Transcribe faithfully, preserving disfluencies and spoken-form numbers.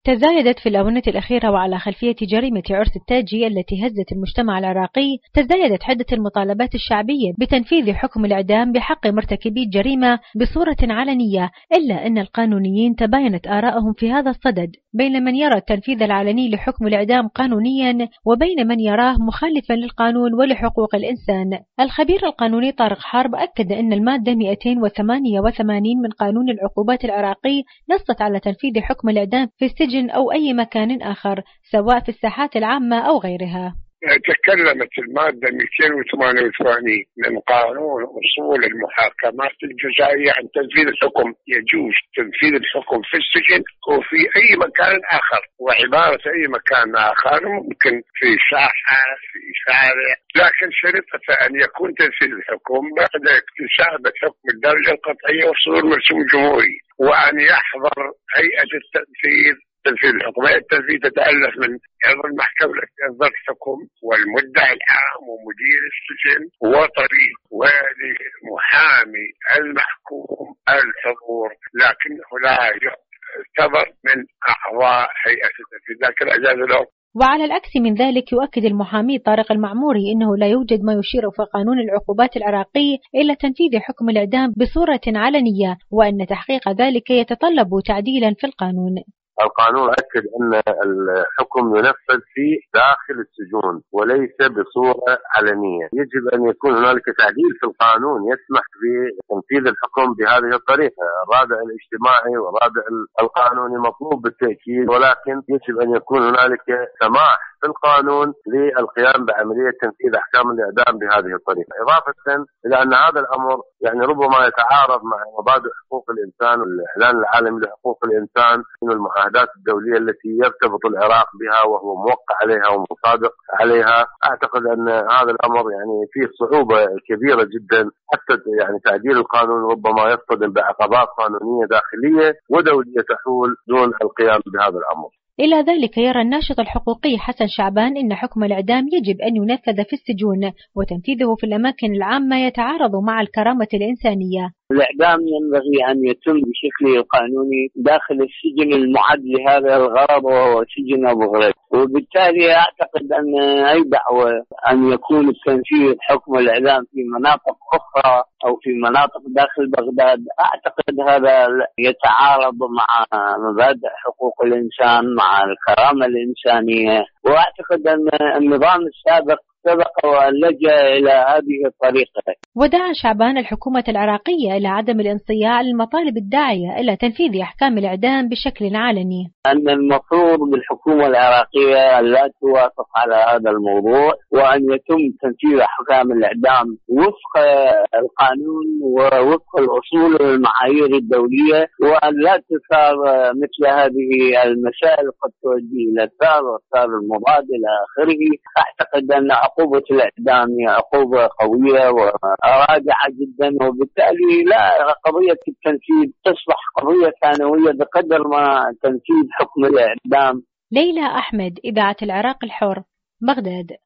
تزايدت في الآونة الأخيرة وعلى خلفية جريمة عرس التاجي التي هزت المجتمع العراقي، تزايدت حدة المطالبات الشعبية بتنفيذ حكم الإعدام بحق مرتكبي الجريمة بصورة علنية، إلا أن القانونيين تباينت آراءهم في هذا الصدد بين من يرى التنفيذ العلني لحكم الإعدام قانونيا وبين من يراه مخالفا للقانون ولحقوق الإنسان. الخبير القانوني طارق حرب أكد أن المادة مئتين وثمانية وثمانين من قانون العقوبات العراقي نصت على تنفيذ حكم الإعدام في السجن أو أي مكان آخر سواء في الساحات العامة أو غيرها. تكلمت المادة مئتين وثمانية وثمانين من قانون أصول المحاكمات الجزائية عن تنفيذ الحكم، يجوز تنفيذ الحكم في السجن وفي أي مكان آخر، وعبارة أي مكان آخر ممكن في ساحة في شارع، لكن شريطة أن يكون تنفيذ الحكم بعد اكتساب حكم الدرجة القطعية وصدور مرسوم جمهوري، وأن يحضر هيئة التنفيذ تنفيذ الحكم. التنفيذ تتألف من عضو المحكمة التي أصدرت الحكم والمدعي العام ومدير السجن وطريق ولمحامي المحكوم الحضور، لكنه لا يعتبر من أعضاء هيئة التنفيذ، لكن أجاز له. وعلى العكس من ذلك يؤكد المحامي طارق المعموري أنه لا يوجد ما يشير في قانون العقوبات العراقي إلا تنفيذ حكم الإعدام بصورة علنية، وأن تحقيق ذلك يتطلب تعديلا في القانون. القانون أكد أن الحكم ينفذ في داخل السجون وليس بصورة علنية. يجب أن يكون هنالك تعديل في القانون يسمح بتنفيذ الحكم بهذه الطريقة. الرادع الاجتماعي والرادع القانوني مطلوب بالتأكيد، ولكن يجب أن يكون هنالك سماح في القانون للقيام بعملية تنفيذ أحكام الإعدام بهذه الطريقة، إضافة إلى أن هذا الأمر يعني ربما يتعارض مع مبادئ حقوق الإنسان والإعلان العالمي لحقوق الإنسان من المعاهدات الدولية التي يرتبط العراق بها وهو موقع عليها ومصادق عليها. أعتقد أن هذا الأمر يعني فيه صعوبة كبيرة جدا، حتى يعني تعديل القانون ربما يصطدم بعقبات قانونية داخلية ودولية تحول دون القيام بهذا الأمر. إلى ذلك يرى الناشط الحقوقي حسن شعبان أن حكم الإعدام يجب أن ينفذ في السجون، وتنفيذه في الأماكن العامة يتعارض مع الكرامة الإنسانية. الإعدام ينبغي أن يتم بشكل قانوني داخل السجن المعد لهذا الغرض وهو سجن أبو غريب، وبالتالي أعتقد أن أي دعوة أن يكون التنفيذ حكم الإعدام في مناطق أخرى أو في مناطق داخل بغداد، أعتقد هذا يتعارض مع مبادئ حقوق الإنسان مع الكرامة الإنسانية، وأعتقد أن النظام السابق سبق ولجأ إلى هذه الطريقة. ودعا شعبان الحكومة العراقية إلى عدم الانصياع للمطالب الداعية إلى تنفيذ أحكام الإعدام بشكل علني. أن المفروض بالحكومة العراقية لا توافق على هذا الموضوع، وأن يتم تنفيذ أحكام الإعدام وفق القانون ووفق الأصول والمعايير الدولية، وأن لا تثار مثل هذه المسائل قد تؤدي إلى الثار والثار المضاد إلى آخره. أعتقد أن عقوبة الإعدام هي عقوبة قوية ورادعة جدا، وبالتالي لا قضية التنفيذ تصبح قضية ثانوية بقدر ما تنفيذ حكم الإعدام. ليلى أحمد، إذاعة العراق الحر، بغداد.